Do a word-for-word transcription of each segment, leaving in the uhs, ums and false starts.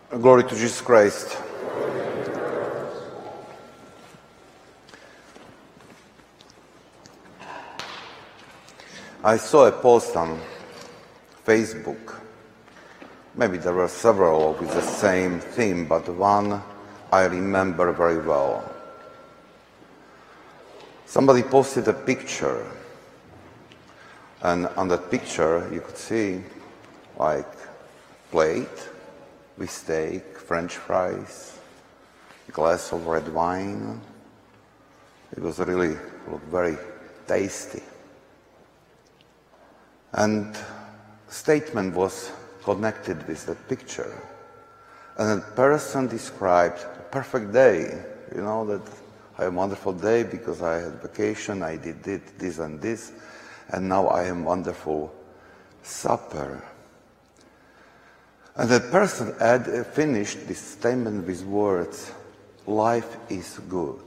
Glory to Jesus Christ. I saw a post on Facebook. Maybe there were several with the same theme, but one I remember very well. Somebody posted a picture, and on that picture you could see like plate with steak, French fries, a glass of red wine. It was really looked very tasty. And statement was connected with the picture. And the person described a perfect day, you know, that I had a wonderful day because I had vacation, I did this and this, and now I am wonderful supper. And the person had finished this statement with words, life is good.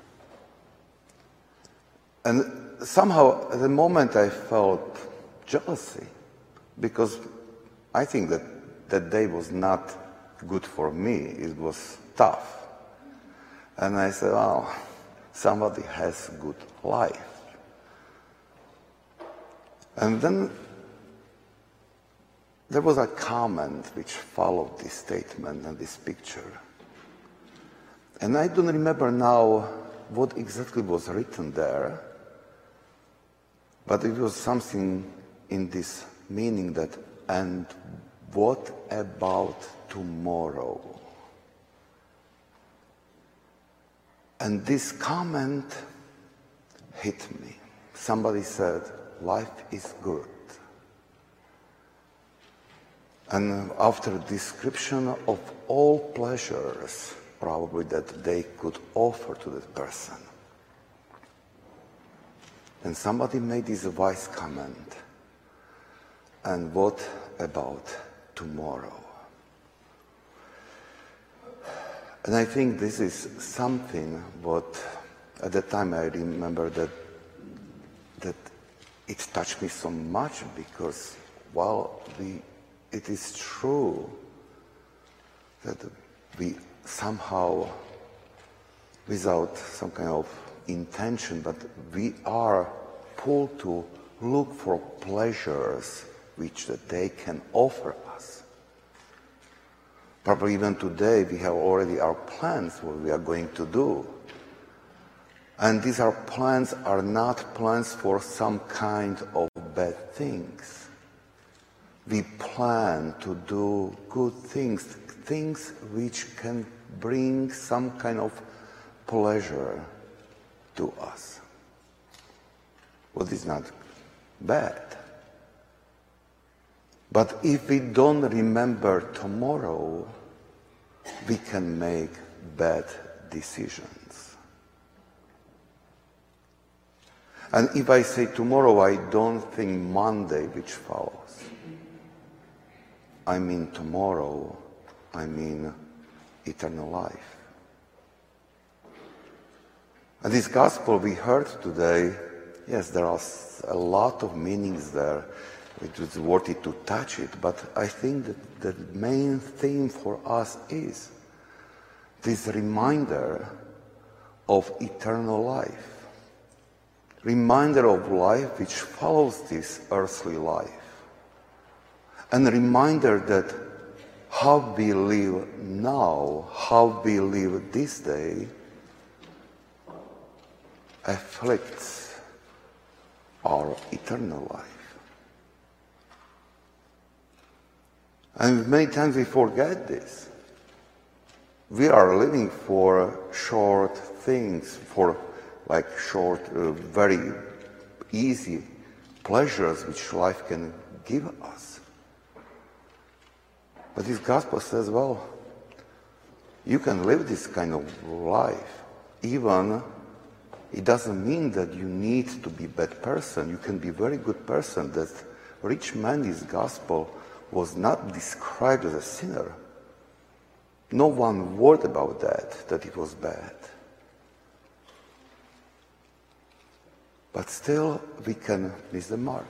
And somehow at the moment I felt jealousy, because I think that that day was not good for me, it was tough. And I said, oh, somebody has a good life. And then there was a comment which followed this statement and this picture. And I don't remember now what exactly was written there, but it was something in this meaning that, and what about tomorrow? And this comment hit me. Somebody said, life is good. And after a description of all pleasures, probably that they could offer to that person. And somebody made this wise comment. And what about tomorrow? And I think this is something what, at that time I remember that, that it touched me so much because, while we it is true that we somehow, without some kind of intention, but we are pulled to look for pleasures which that they can offer us. Probably even today we have already our plans what we are going to do. And these are plans are not plans for some kind of bad things. We plan to do good things, things which can bring some kind of pleasure to us. What is not bad. But if we don't remember tomorrow, we can make bad decisions. And if I say tomorrow, I don't think Monday, which follows. I mean tomorrow, I mean eternal life. And this gospel we heard today, yes, there are a lot of meanings there. It was worthy to touch it, but I think that the main theme for us is this reminder of eternal life. Reminder of life which follows this earthly life. And a reminder that how we live now, how we live this day, afflicts our eternal life. And many times we forget this. We are living for short things, for like short, uh, very easy pleasures which life can give us. But this gospel says, well, you can live this kind of life. Even, it doesn't mean that you need to be a bad person. You can be a very good person. That rich man in this gospel was not described as a sinner. No one word about that, that it was bad. But still, we can miss the mark.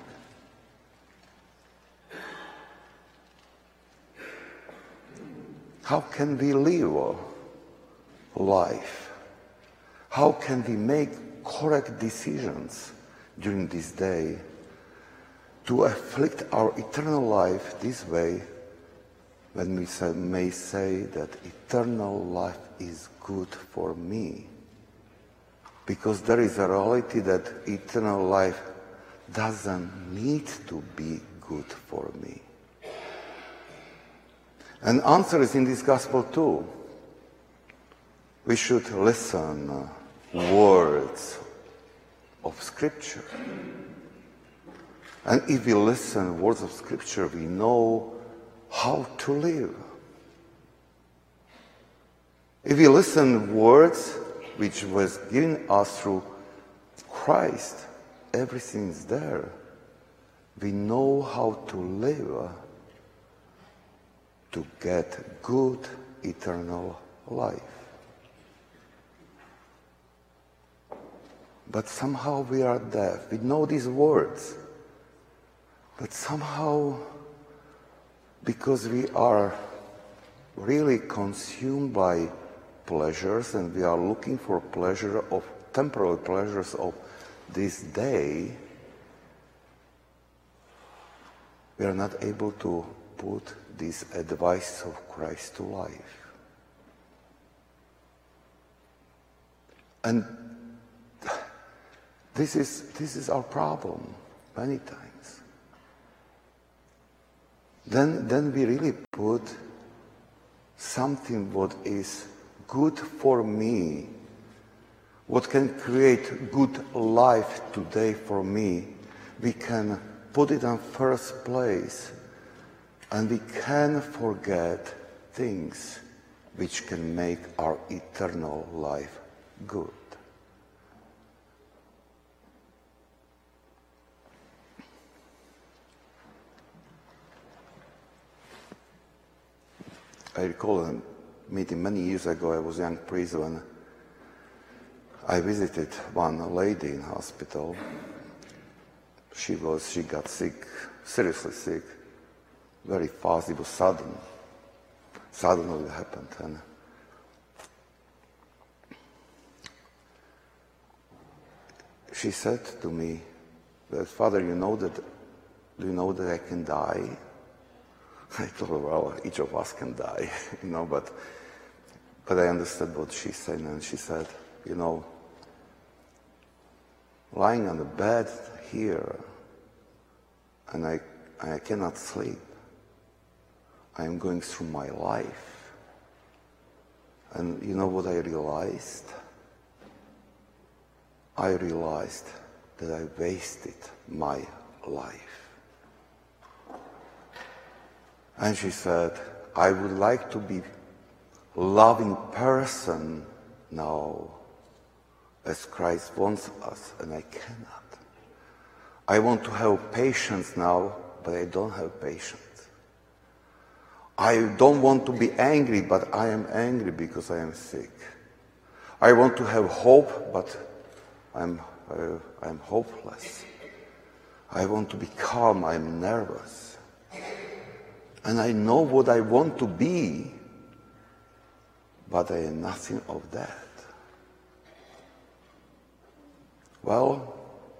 How can we live life? How can we make correct decisions during this day to afflict our eternal life this way, when we say, may say that eternal life is good for me? Because there is a reality that eternal life doesn't need to be good for me. And answer is in this gospel too. We should listen uh, words of Scripture. And if we listen words of Scripture, we know how to live. If we listen words which was given us through Christ, everything's there. We know how to live to get good eternal life. But somehow we are deaf. We know these words. But somehow, because we are really consumed by pleasures and we are looking for pleasure of temporal pleasures of this day, we are not able to put this advice of Christ to life. And this is this is our problem many times. Then then we really put something what is good for me, what can create good life today for me, we can put it on first place, and we can forget things which can make our eternal life good. I recall a meeting many years ago. I was a young priest when I visited one lady in hospital. She was, she got sick, seriously sick, very fast. It was sudden. Suddenly it happened. And she said to me that, "Father, you know that, do you know that I can die?" I told her, well, each of us can die, you know, but but I understood what she said, and she said, you know, lying on the bed here, and I, I cannot sleep. I am going through my life. And you know what I realized? I realized that I wasted my life. And she said, I would like to be a loving person now as Christ wants us, and I cannot. I want to have patience now, but I don't have patience. I don't want to be angry, but I am angry because I am sick. I want to have hope, but I'm, uh, I'm hopeless. I want to be calm, I'm nervous. And I know what I want to be, but I am nothing of that. Well,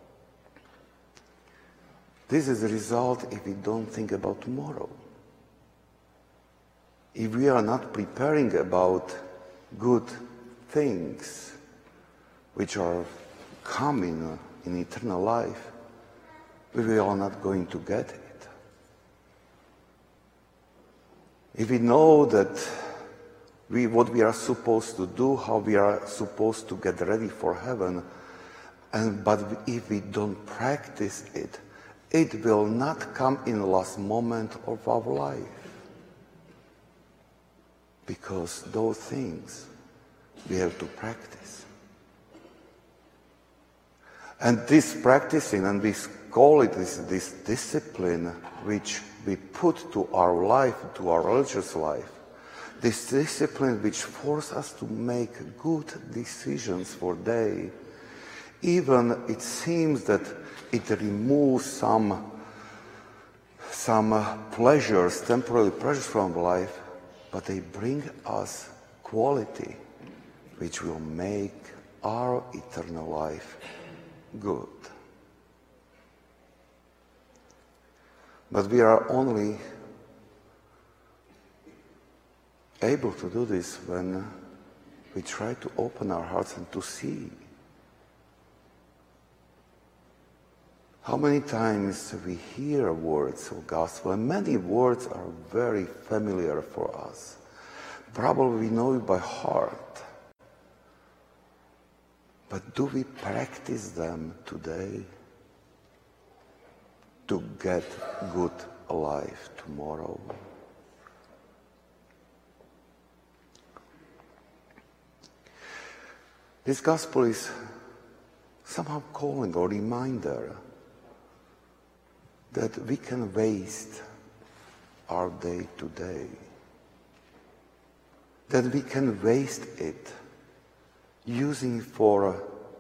this is the result if we don't think about tomorrow. If we are not preparing about good things which are coming in eternal life, we are not going to get it. If we know that we, what we are supposed to do, how we are supposed to get ready for heaven, and but if we don't practice it, it will not come in the last moment of our life. Because those things we have to practice. And this practicing, and we call it this, this discipline which we put to our life, to our religious life, this discipline which forces us to make good decisions for day, even it seems that it removes some, some pleasures, temporary pleasures from life, but they bring us quality which will make our eternal life good. But we are only able to do this when we try to open our hearts and to see. How many times we hear words of gospel, and many words are very familiar for us. Probably we know it by heart. But do we practice them today to get good life tomorrow? This gospel is somehow calling or reminder that we can waste our day today, that we can waste it using for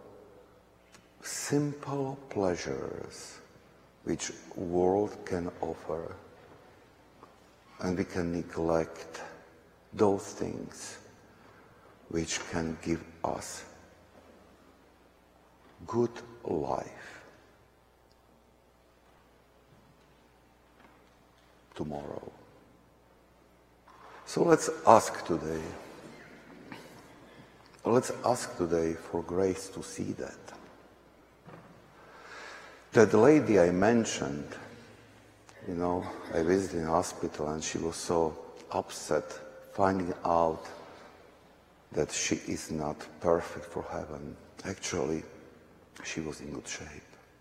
simple pleasures which world can offer, and we can neglect those things which can give us good life tomorrow. So let's ask today, let's ask today for grace to see that. That lady I mentioned, you know, I visited in hospital and she was so upset finding out that she is not perfect for heaven. Actually, she was in good shape.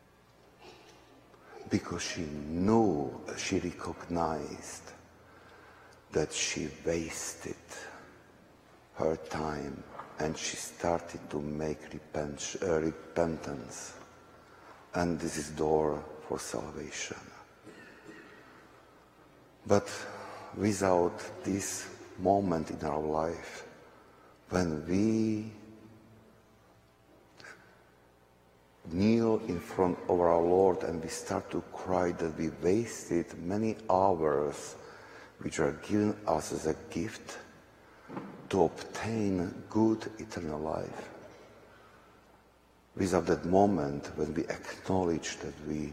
Because she knew, she recognized that she wasted her time and she started to make repent, uh, repentance. And this is door for salvation. But without this moment in our life, when we kneel in front of our Lord and we start to cry that we wasted many hours which are given us as a gift to obtain good eternal life. Without that moment when we acknowledge that we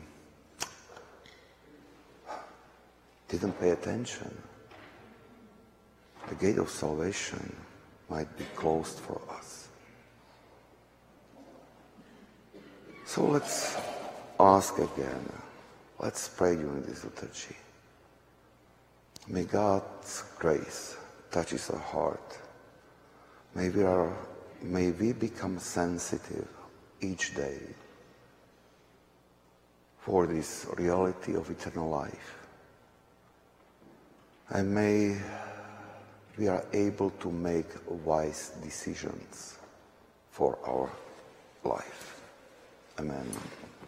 didn't pay attention, the gate of salvation might be closed for us. So let's ask again. Let's pray during this liturgy. May God's grace touches our heart. May we, are, may we become sensitive each day for this reality of eternal life. And may we are able to make wise decisions for our life. Amen.